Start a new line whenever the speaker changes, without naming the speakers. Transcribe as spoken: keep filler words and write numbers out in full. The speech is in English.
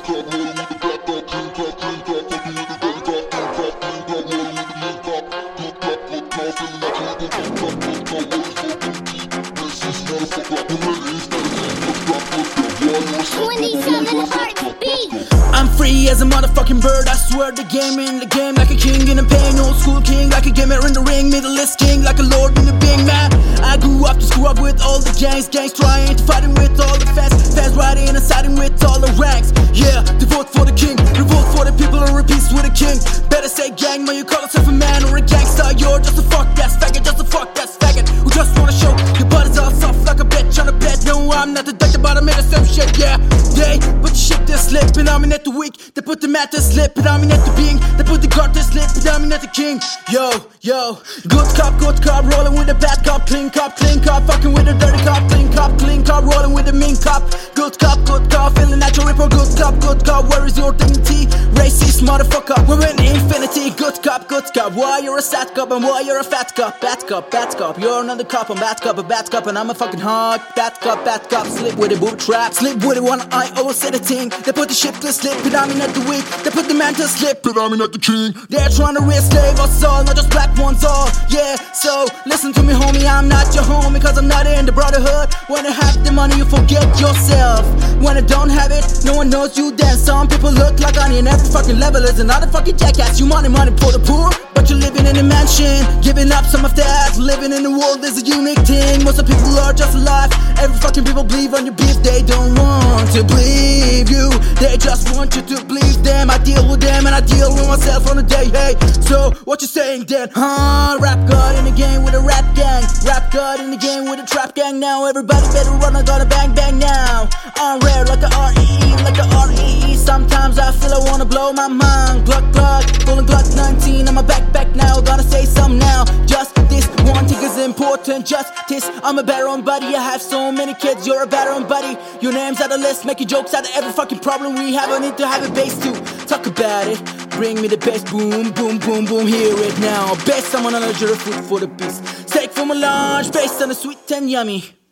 twenty-seven heartbeat.
I'm free as a motherfucking bird. I swear the game in the game, like a king in a pain. Old school king, like a gamer in the ring. Middle East king, like a lord in the big man. I grew up to screw up with all the gangs, gangs trying to fighting with all the fans, fans riding and siding with all the ranks. Yeah, to vote for the king, revolt for the people, or a peace with a king. Better say gang when you call yourself a man or a gangster. You're just a fuck ass faggot, just a fuck ass faggot who just wanna show your body's all soft like a bitch on a bed. No, I'm not the doctor, but I made the same shit. Yeah, they put the shit to slip, and I'm in at the weak. They put the mat to slip, and I'm in at the being. They put the guard to slip, and I'm in at the king. Yo, yo, good cop, good cop, rolling with a bad cop, clean cop, clean cop, fucking with a dirty cop, clean cop, clean cop, rolling with a mean cop. Good cop, good cop, feeling at your ripper. Good cop, good cop, where is your dignity? Racist motherfucker, we're in infinity. Good cop, good cop, why you're a sad cop and why you're a fat cop? Bad cop, bad cop, you're another cop, I'm bad cop, a bad cop, and I'm a fucking hard bad cop, bad cop. Slip with a boob trap, slip with a one eye, always said a thing. They put the ship to slip, but I'm in at the weak. They put the man to slip, but I'm in at the king. They're trying to re-slave us all, not just black ones all. Yeah, so listen to me homie, I'm not your homie, cause I'm not in the brotherhood. When I have the money you forget yourself. When I don't have it, no one knows you then. Some people look like honey and every fucking level is another fucking jackass. You money money for the poor, but you're living in a mansion, giving up some of that. Living in the world is a unique thing. Most of the people are just alive. Every fucking people believe on your beef. They don't want to believe you, they just want you to believe them. I deal with them and I deal with myself on a day. Hey, so what you saying then? Huh? Rap god in the game with a rap gang, rap god in the game with a trap gang. Now everybody better run, I gotta bang bang now. I'm rare like a R E E, like a R E E. Sometimes I feel I wanna blow my mind. Gluck gluck, golden Glock nineteen on my backpack now. Gotta say something now. Just this one thing is important. Just this, I'm a better on buddy. I have so many kids, you're a better on buddy. Your name's on the list, making jokes out of every fucking problem we have. I need to have a bass to talk about it. Bring me the bass, boom, boom, boom, boom. Hear it now. Bass, someone on a food for the beast. Steak from a large, based on the sweet and yummy.